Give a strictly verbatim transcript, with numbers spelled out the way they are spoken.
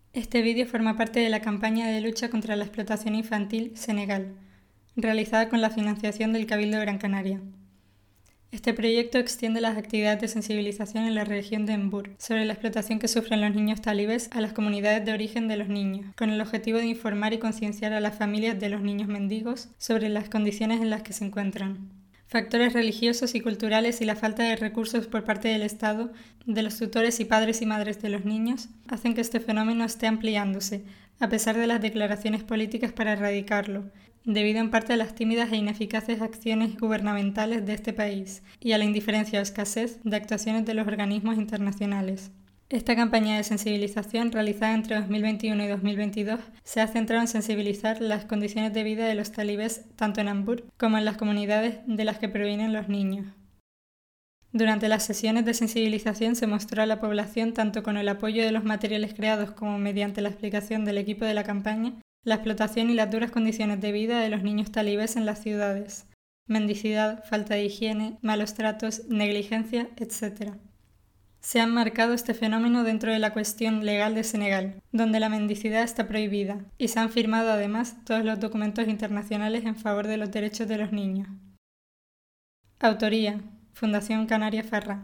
Este vídeo forma parte de la campaña de lucha contra la explotación infantil Senegal, realizada con la financiación del Cabildo de Gran Canaria. Este proyecto extiende las actividades de sensibilización en la región de Embur sobre la explotación que sufren los niños talibés a las comunidades de origen de los niños, con el objetivo de informar y concienciar a las familias de los niños mendigos sobre las condiciones en las que se encuentran. Factores religiosos y culturales y la falta de recursos por parte del Estado, de los tutores y padres y madres de los niños, hacen que este fenómeno esté ampliándose, a pesar de las declaraciones políticas para erradicarlo, debido en parte a las tímidas e ineficaces acciones gubernamentales de este país y a la indiferencia o escasez de actuaciones de los organismos internacionales. Esta campaña de sensibilización, realizada entre dos mil veintiuno y dos mil veintidós, se ha centrado en sensibilizar las condiciones de vida de los talibés tanto en Embur como en las comunidades de las que provienen los niños. Durante las sesiones de sensibilización se mostró a la población, tanto con el apoyo de los materiales creados como mediante la explicación del equipo de la campaña, la explotación y las duras condiciones de vida de los niños talibés en las ciudades: mendicidad, falta de higiene, malos tratos, negligencia, etcétera. Se ha enmarcado este fenómeno dentro de la cuestión legal de Senegal, donde la mendicidad está prohibida, y se han firmado además todos los documentos internacionales en favor de los derechos de los niños. Autoría: Fundación Canaria Ferra.